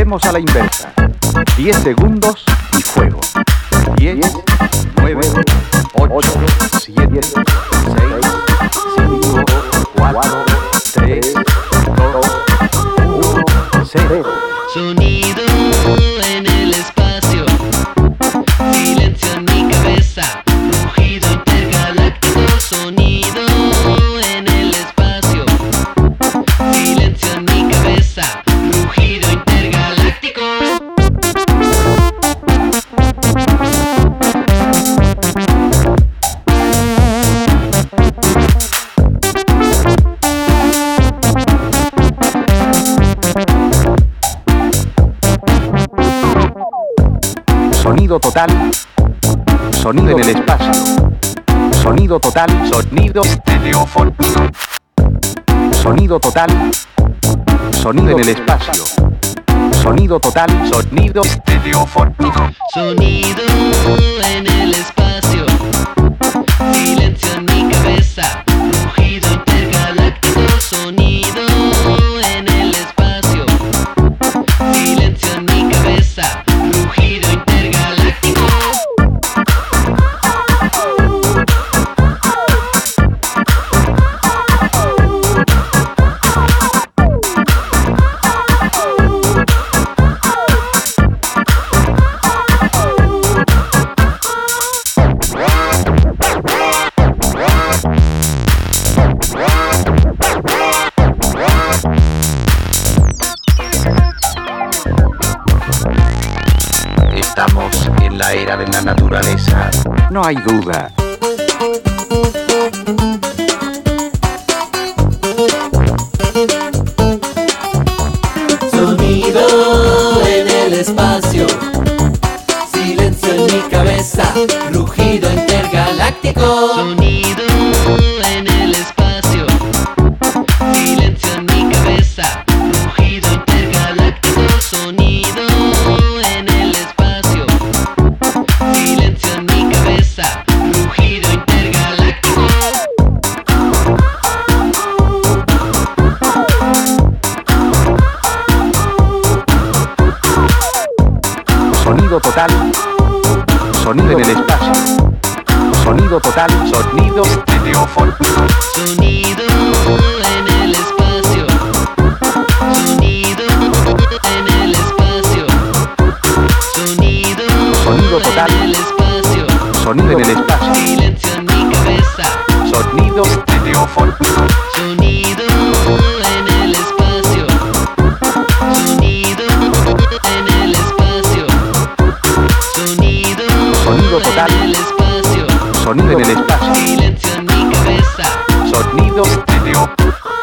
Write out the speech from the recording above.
Empecemos a la inversa. 10 segundos y fuego. 10, 9, 8, 7, 6, 5, 4, 3, 2, 1, 0. Sonido en el espacio, silencio en mi cabeza, rugido intergaláctico. Sonido en el espacio, silencio en mi cabeza, rugido intergaláctico. Sonido total. Sonido en el espacio. Sonido total. Sonido estereofónico. Sonido total. Sonido en el espacio. Sonido total. Sonido estereofónico. Sonido en el espacio, silencio en mi cabeza, rugido intergaláctico. Sonido en el espacio, silencio en mi cabeza, rugido intergaláctico. Estamos en la era de la naturaleza. No hay duda. Sonido en el espacio, silencio en mi cabeza, rugido intergaláctico. Sonido en el espacio, silencio en mi cabeza, rugido intergaláctico. Sonido en el espacio, silencio en mi cabeza, rugido intergaláctico. Sonido total. Sonido en el espacio. Sonido total. Sonido estereofónico. Sonido en el espacio, sonido en el espacio, sonido Sonido total. en el espacio, Sonido en el espacio. silencio en mi cabeza. Sonido estereofónico. Sonido en el espacio, sonido en el espacio, sonido Sonido total. en el espacio, Sonido en el espacio. silencio en mi cabeza. Sonido estereofónico.